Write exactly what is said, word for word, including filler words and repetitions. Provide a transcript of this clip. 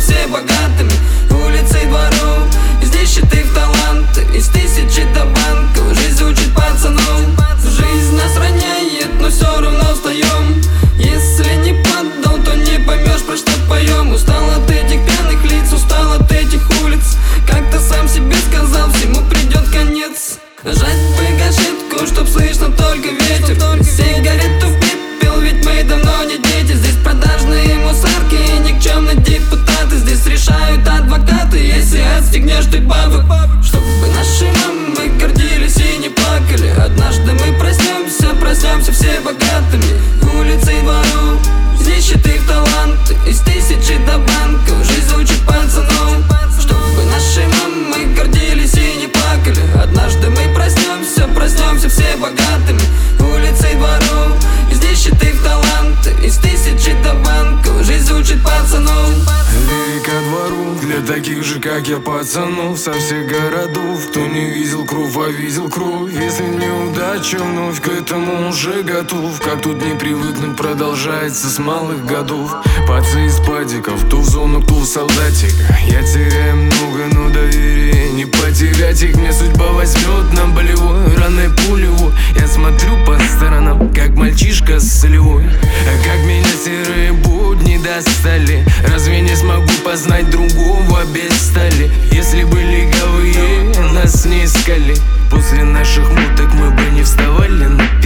все богатыми. Улицей, двором, здесь щиты в таланты, из тысячи до банков. Жизнь учит пацанов. Жизнь нас роняет, но все равно встаем. Если не поддал, то не поймешь, про что поем. Устал от этих пьяных лиц, устал от этих улиц. Как-то сам себе сказал, всему придет конец. Жать бы гашетку, чтоб слышно только ветер. Сигарету в пепел, ведь мы давно не дети. Здесь продажные мусорки и никчемные депутаты. Здесь решают адвокаты, если отстегнешь ты бабок. Чтобы наши мамы гордились и не плакали. Однажды мы проснемся, проснемся все богатыми. Улицей, двором, здесь щиты в таланты, из тысячи до банков. Жизнь учит пацанов. Чтобы наши мамы гордились и не плакали. Однажды мы проснемся, проснемся все богатыми. Улицей, двором, здесь щиты в таланты, из тысячи до банков. Жизнь учит пацанов. Лири ко двору для таких же, как я, пацанов со всех городов. Кто не видел кровь, а видел кровь. Если неудача, вновь к этому уже готов. Как тут не привыкнуть, продолжается с малых годов. Пацы из падиков, кто в зону, кто в солдатика. Я теряю много, но доверие не потерять их. Мне судьба возьмет на болевой раной пулевой. Я смотрю по сторонам, как мальчишка с солевой. А как меня серые будни достали. Разве не смогу познать другого без стали? Если бы лиговые нас не искали, после наших муток мы бы не вставали на